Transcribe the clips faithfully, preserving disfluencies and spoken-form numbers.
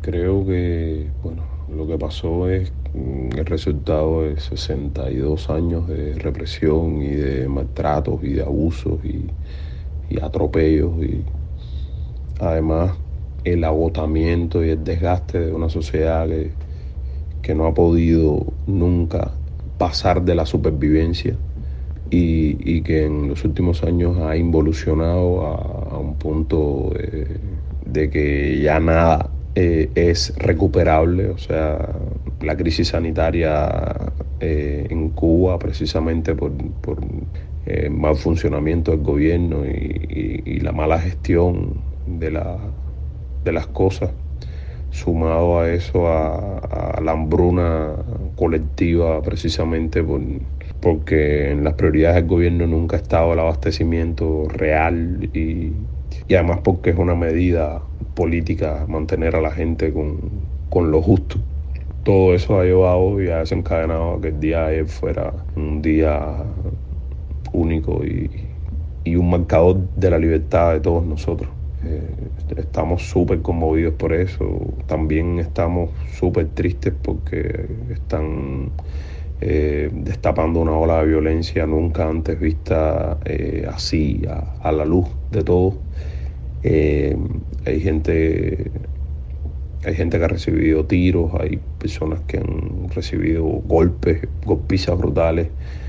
Creo que, bueno, lo que pasó es mm, el resultado de sesenta y dos años de represión y de maltratos y de abusos y, y atropellos y además el agotamiento y el desgaste de una sociedad que, que no ha podido nunca pasar de la supervivencia y, y que en los últimos años ha involucionado a, a un punto de, de que ya nada eh, es recuperable. O sea, la crisis sanitaria eh, en Cuba, precisamente por, por eh, mal funcionamiento del gobierno y, y, y la mala gestión de, la, de las cosas, sumado a eso, a, a la hambruna colectiva, precisamente por, porque en las prioridades del gobierno nunca ha estado el abastecimiento real y, y además porque es una medida política mantener a la gente con, con lo justo. Todo eso ha llevado y ha desencadenado a que el día de ayer fuera un día único y, y un marcador de la libertad de todos nosotros. Eh, estamos súper conmovidos por eso. También estamos súper tristes porque están eh, destapando una ola de violencia nunca antes vista eh, así, a, a la luz de todos. Eh, hay gente, hay gente que ha recibido tiros, hay personas que han recibido golpes, golpizas brutales,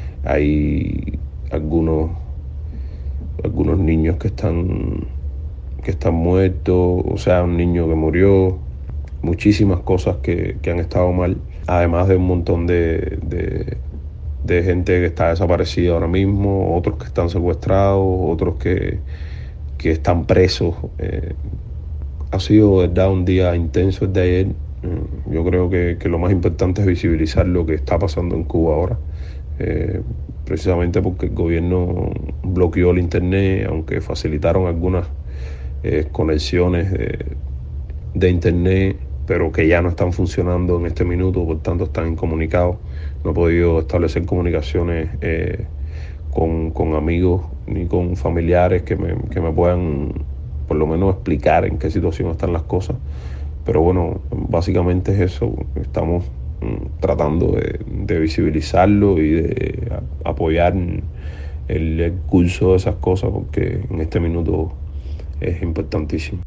hay algunos, algunos niños que están que están muertos, o sea, un niño que murió, muchísimas cosas que, que han estado mal, además de un montón de, de, de gente que está desaparecida ahora mismo, otros que están secuestrados, otros que, que están presos. Eh, ha sido, verdad, un día intenso el de ayer. Mm, Yo creo que, que lo más importante es visibilizar lo que está pasando en Cuba ahora. Eh, precisamente porque el gobierno bloqueó el internet, aunque facilitaron algunas eh, conexiones de, de internet, pero que ya no están funcionando en este minuto, por tanto están incomunicados. No he podido establecer comunicaciones eh, con, con amigos ni con familiares que me, que me puedan por lo menos explicar en qué situación están las cosas. Pero bueno, básicamente es eso. Estamos mm, tratando de, de visibilizarlo y de a, apoyar el, el curso de esas cosas porque en este minuto es importantísimo.